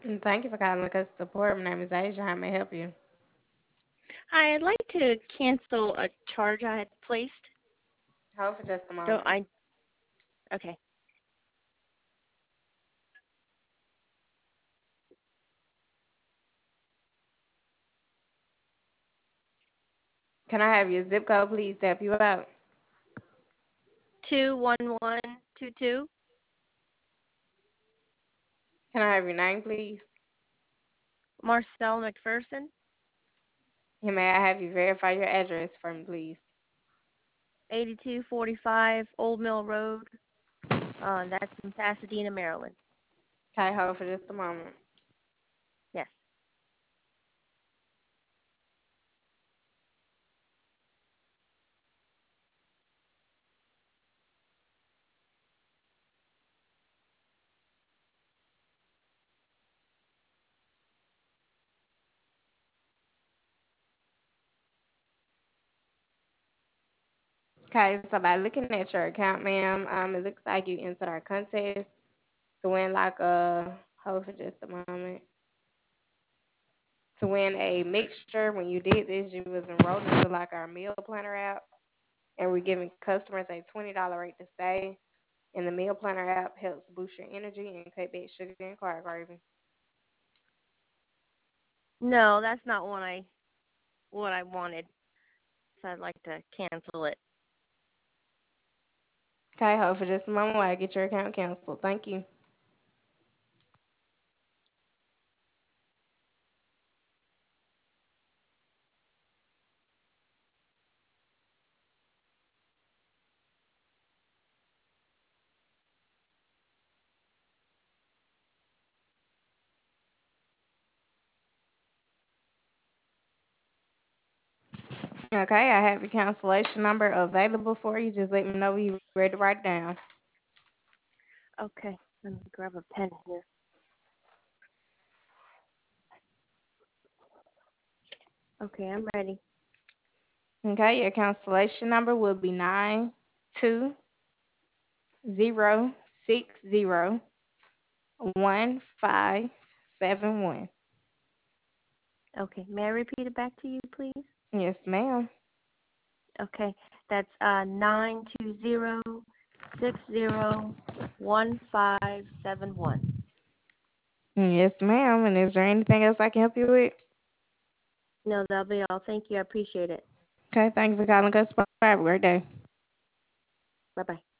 And thank you for calling customer support. My name is Asia. How may I help you? Hi, I'd like to cancel a charge I had placed. Hold for just a Don't moment. I? Okay. Can I have your zip code, please, to help you out? 21122. Can I have your name, please? Marcel McPherson, And may I have you verify your address for me, please? 8245 Old Mill Road. That's in Pasadena, Maryland. Okay, hold for just a moment. Yes. Okay, so by looking at your account, ma'am, it looks like you entered our contest to win like a hold for just a moment. To win a mixture. When you did this, you was enrolled into like our meal planner app, and we're giving customers a $20 rate to stay. And the meal planner app helps boost your energy and cut back sugar and carb cravings. No, that's not what I wanted. So I'd like to cancel it. Okay, hold for just a moment while I get your account canceled. Thank you. Okay, I have your cancellation number available for you. Just let me know when you're ready to write it down. Okay. Let me grab a pen here. Okay, I'm ready. Okay, your cancellation number will be 92601571. Okay. May I repeat it back to you, please? Yes, ma'am. Okay. That's 920601571. Yes, ma'am. And is there anything else I can help you with? No, that'll be all. Thank you. I appreciate it. Okay, thank you for calling us. Have a great day. Bye bye.